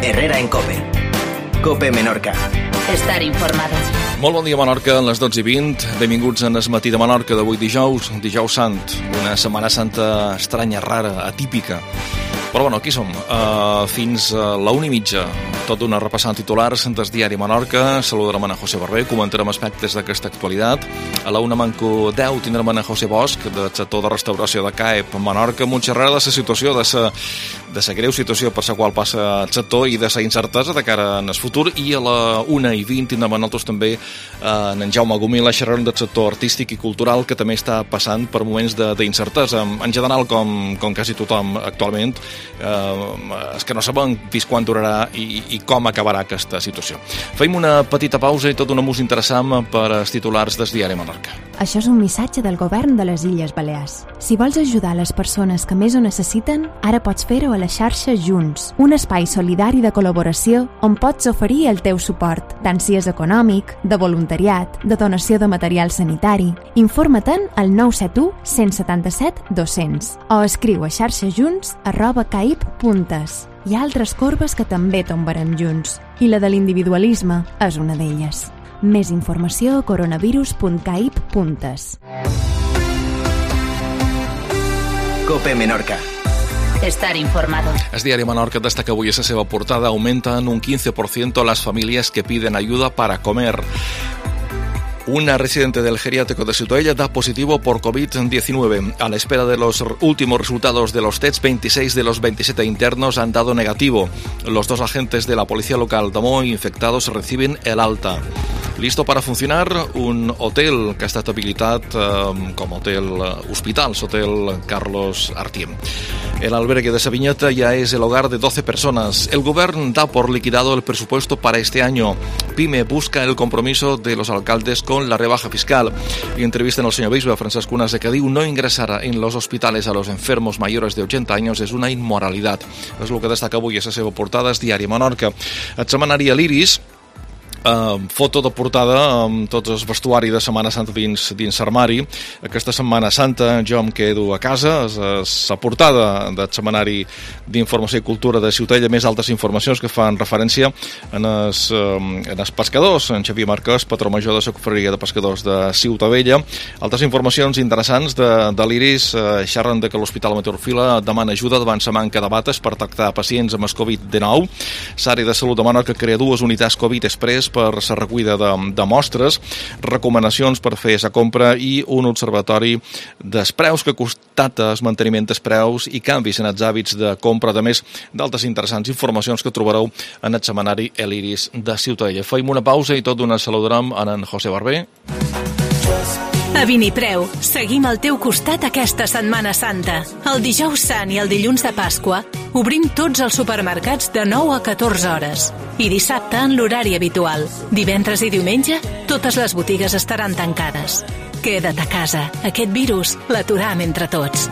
Herrera en COPE. COPE Menorca. Estar informado. Molt bon dia, Menorca, a les 12:20. Benvinguts en el matí de Menorca d'avui dijous Sant, una Setmana Santa estranya, rara, atípica. Però bueno, aquí som, fins a la 1:30, tot d'una repassant titulars del diari Menorca. Saludarem a José Barber, comentarem aspectes d'aquesta actualitat. A la 1:10 tindrem a José Bosch, del sector de restauració de CAEP Menorca, amb un xerrar de la situació, de la greu situació per la qual passa el sector i de la incertesa de cara en el futur. I a la 1:20 tindrem a nosaltres també en Jaume Gomila xerrant del sector artístic i cultural, que també està passant per moments d'incertesa. En general, com quasi tothom actualment, és que no sabem fins quan durarà i com acabarà aquesta situació. Fem una petita pausa i tot una música interessant per als titulars del diari Menorca. Això és un missatge del govern de les Illes Balears. Si vols ajudar les persones que més ho necessiten, ara pots fer-ho a la xarxa Junts, un espai solidari de col·laboració on pots oferir el teu suport, tant si és econòmic, de voluntariat, de donació de material sanitari. Informa-te'n al 971 177 200 o escriu a xarxajuns@caip.es. Hi ha altres corbes que també tombarem junts, i la de l'individualisme és una d'elles. Més informació a coronavirus.caip.es. COPE Menorca. Estar informado. El diari Menorca destaca avui a la seva portada: aumentan un 15% las familias que piden ayuda para comer. Una residente del geriátrico de Ciutadella da positivo por COVID-19. A la espera de los últimos resultados de los tests, 26 de los 27 internos han dado negativo. Los 2 agentes de la policía local de Moi infectados reciben el alta. Listo para funcionar un hotel que ha estat habilitat com a hotel hospital, Hotel Carlos Artiem. El albergue de Sabiñeta ya es el hogar de 12 personas. El gobierno da por liquidado el presupuesto para este año. PYME busca el compromiso de los alcaldes con la rebaja fiscal. Y entrevisten al señor bisbe Francesc Cunas de que diu: no ingresar en los hospitales a los enfermos mayores de 80 años es una inmoralidad. És el que destaca avui a la seva portada el diari Menorca. El setmanari l'Iris, foto de portada amb tot el vestuari de Setmana Santa dins l'armari. Aquesta Setmana Santa jo em quedo a casa. És la portada del setmanari d'informació i cultura de Ciutadella. Més altres informacions que fan referència en els pescadors. En Xavier Marquès, patró major de la Confraria de Pescadors de Ciutadella. Altres informacions interessants de l'Iris xerren de que l'Hospital Meteorfila demana ajuda davant la manca de bates per tractar pacients amb el Covid-19. L'àrea de salut de Menorca crea 2 unitats Covid Express per la recollida de mostres, recomanacions per fer la compra i un observatori dels preus que constata el manteniment dels preus i canvis en els hàbits de compra, a més d'altres interessants informacions que trobareu en el setmanari l'Iris de Ciutadella. Fem una pausa i tot d'una saludarem en José Barber. A Vinipreu, seguim al teu costat aquesta Setmana Santa. El dijous Sant i el dilluns de Pasqua obrim tots els supermercats de 9 a 14 hores. I dissabte en l'horari habitual. Divendres i diumenge, totes les botigues estaran tancades. Queda't a casa. Aquest virus l'aturem entre tots.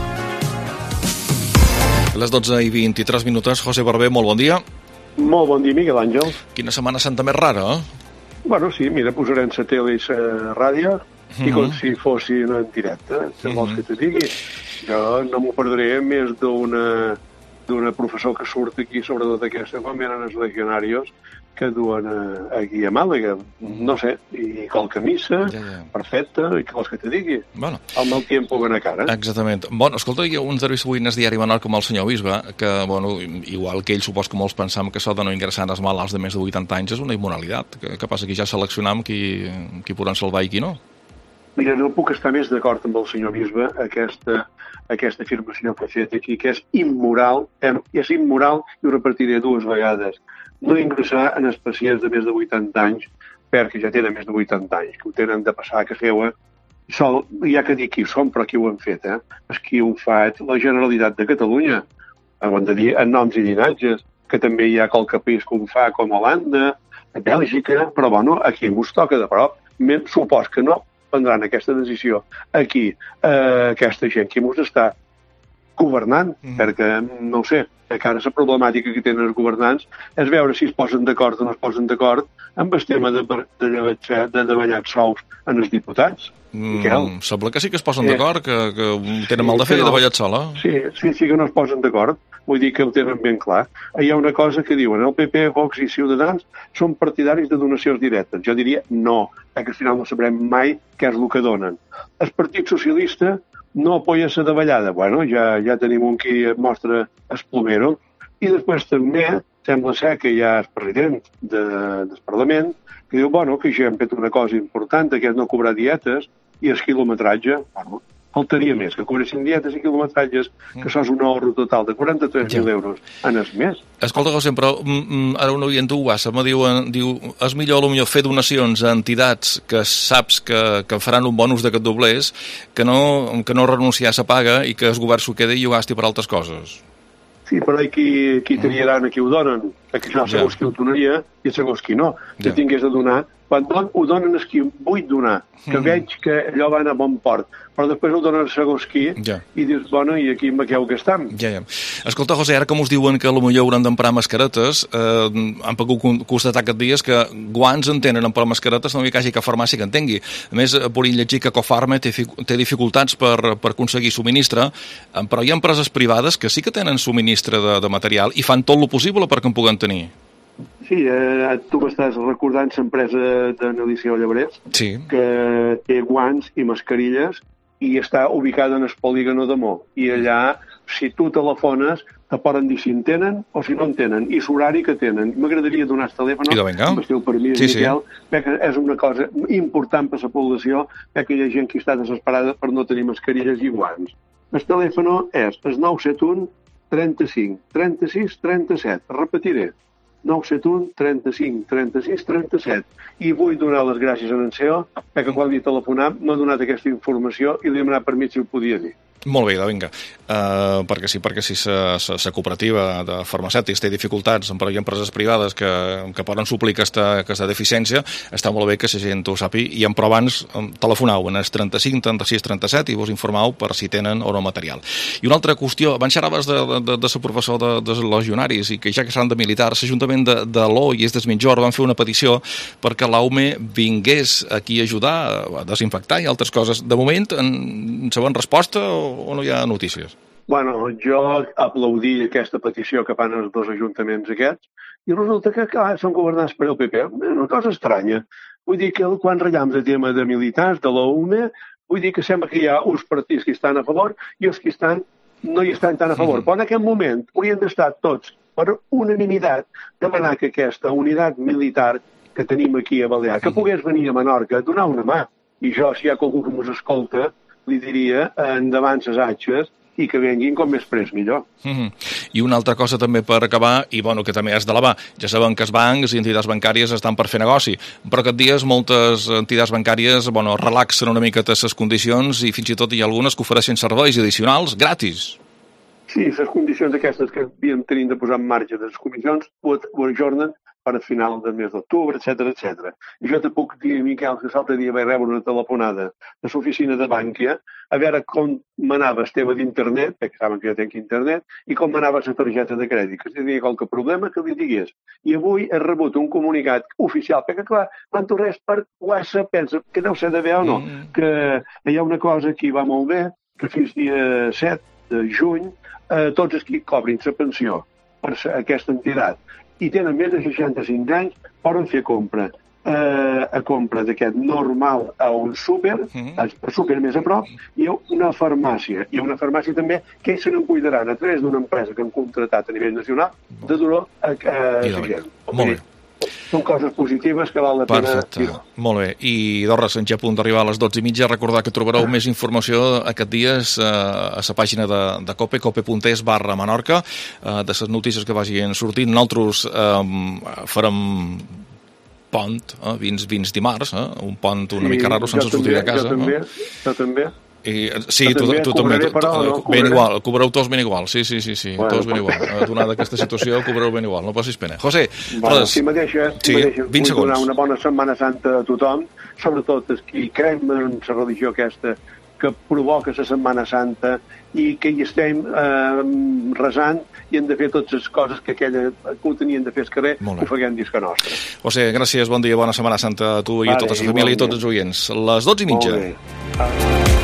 A les 12:23, José Barber, molt bon dia. Molt bon dia, Miguel Àngel. Quina Setmana Santa més rara, eh? Bueno, sí, mira, posarem la tele i la ràdio i com si fossin en directe, si vols que te digui. Jo no m'ho perdré més d'una professor que surt aquí, sobretot aquesta, quan venen els legionarios que duen aquí a Màlaga, no sé, i qualque missa, perfecte, i què vols que te digui? Bueno. El mal tiempo ven a cara. Exactament. Bueno, escolta, hi ha un entrevista avui en el diari Menorca amb el senyor bisbe, que, bueno, igual que ell, supos que molts pensam que això de no ingressar en els malalts de més de 80 anys és una immoralitat. Què passa? Que ja seleccionam qui podran salvar i qui no? Mira, no puc estar més d'acord amb el senyor bisbe aquesta afirmació que ha fet aquí, que és immoral, i ho repetiré 2 vegades, no ingressar en els pacients de més de 80 anys perquè ja tenen més de 80 anys, que ho tenen de passar a cafeua. Hi ha que dir qui són, però qui ho han fet, És qui ho fa la Generalitat de Catalunya, hem de dir en noms i llinatges, que també hi ha qualque país que ho fa, com Holanda, a Bèlgica, però bueno, aquí ens toca de prop. Supos que no prendran aquesta decisió aquí, aquesta gent que ens està governant, perquè, no ho sé, que ara la problemàtica que tenen els governants és veure si es posen d'acord o no es posen d'acord amb el tema de davallar sous en els diputats. Sembla que sí que es posen d'acord, que tenen mal de fer de ballat sola. Sí que no es posen d'acord. Vull dir que ho tenen ben clar. Hi ha una cosa que diuen, el PP, Vox i Ciutadans són partidaris de donacions directes. Jo diria no, perquè al final no sabrem mai què és el que donen. El Partit Socialista no apoya la davallada. Bueno, ja tenim un qui mostra el plomero. I després també sembla ser que hi ha el president del Parlament que diu, bueno, que ja hem fet una cosa important, que és no cobrar dietes i el quilometratge. Bueno, faltaria més, que cobressin dietes i quilometratges, que això és un ahorro total de 43.000 euros en el mes. Escolta, José, però ara un oient ho WhatsApp me diu, és millor potser fer donacions a entitats que saps que faran un bonus d'aquest doblers que no renunciar a la paga i que el govern s'ho quedi i ho gasti per altres coses. Sí, però qui triaran a qui ho donen, perquè això segons qui ho donaria i segons qui no. Si tingués de donar, quan ho donen és qui vull donar, que veig que allò va a bon port, però després ho donen segons qui i dius, bueno, i aquí amb què ho gastam? Ja. Escolta, José, ara com us diuen que potser hauran d'emprar mascaretes, han pogut constatar aquests dies que guants en tenen per mascaretes, no hi hagi cap farmàcia que en tingui. A més, podríem llegir que Cofarme té dificultats per aconseguir subministre, però hi ha empreses privades que sí que tenen subministre de material i fan tot el possible perquè en puguen tenir. Sí, tu m'estàs recordant l'empresa d'Analicia Llabrés, que té guants i mascarilles i està ubicada en el polígono de Mo. I allà, si tu telefones, te poden dir si en tenen o si no en tenen, i l'horari que tenen. M'agradaria donar el telèfon, amb el teu permís, Miquel, perquè és una cosa important per la població, perquè hi ha gent que està desesperada per no tenir mascarilles i guants. El telèfon és el 971 35 36 37. Repetiré. 971 35 36 37. I vull donar les gràcies a en CEO perquè quan li he telefonat m'ha donat aquesta informació i li he demanat permís si ho podia dir. Molt bé, vinga. Perquè si la cooperativa de farmacèutics té dificultats, però hi ha empreses privades que poden suplir aquesta deficiència, està molt bé que la gent ho sàpiga i però abans telefonau en el 35 36 37 i vos informau per si tenen o no material. I una altra qüestió, abans xerraves de ser professor dels legionaris i que ja que seran de militars, l'Ajuntament de l'O i des Mitjor van fer una petició perquè l'AUME vingués aquí a ajudar a desinfectar i altres coses. De moment, en saben resposta o no hi ha notícies? Bueno, jo aplaudir aquesta petició que fan els dos ajuntaments aquests i resulta que, clar, són governats per el PP. Una cosa estranya. Vull dir que quan ratllem el tema de militars, de l'OUME, vull dir que sembla que hi ha uns partits que estan a favor i els que no hi estan tan a favor. Però en aquest moment haurien d'estar tots per unanimitat demanar que aquesta unitat militar que tenim aquí a Balear, que pogués venir a Menorca a donar una mà. I jo, si hi ha algú que m'ho escolta, li diria endavant les atxes i que venguin com més pres millor. I una altra cosa també per acabar, i bueno, que també has d'elevar, ja sabem que els bancs i entitats bancàries estan per fer negoci, però aquests dies moltes entitats bancàries relaxen una mica les condicions i fins i tot hi ha algunes que ofereixen serveis addicionals gratis. Sí, les condicions aquestes que havíem tenint de posar en marxa de les comissions ho ajornen per al final del mes d'octubre, etc. I jo te puc dir, Miquel, que l'altre dia vaig rebre una telefonada de l'oficina de Bànquia a veure com m'anava el tema d'internet, perquè saben que jo tenc internet, i com m'anava la targeta de crèdit, que si tenia qualque problema que li digués. I avui he rebut un comunicat oficial, perquè clar, quan tu res per WhatsApp pensa que deu ser de bé o no, que hi ha una cosa que va molt bé, que fins dia 7 de juny tots els que cobrin la pensió per aquesta entitat i tenen més de 65 anys poden fer compra d'aquest normal a un súper, el súper més a prop, i una farmàcia. I una farmàcia també que ells se n'en cuidaran a través d'una empresa que han contratat a nivell nacional de donar a la gent. Molt bé. Són coses positives que val la pena dir. Molt bé. I d'hores, en ja a punt d'arribar a les 12:30, recordar que trobareu més informació aquests dies a la pàgina de COPE, cope.es/Menorca, de les notícies que vagin sortint. Nosaltres farem pont, fins dimarts, un pont una mica raro sense sortir de casa. Jo també. Sí, tu també. Ben igual, cobreu tots ben igual. Sí, tots ben igual. Donada aquesta situació, cobreu ben igual. No passis pena. José, si me deixes, vull donar una bona Setmana Santa a tothom, sobretot els qui creiem en la religió aquesta que provoca la Setmana Santa i que hi estem resant i hem de fer totes les coses que ho tenien de fer al carrer, ho faguem disca nostra. José, gràcies, bon dia, bona Setmana Santa a tu i a tota la família i a tots els oients. Les 12:30.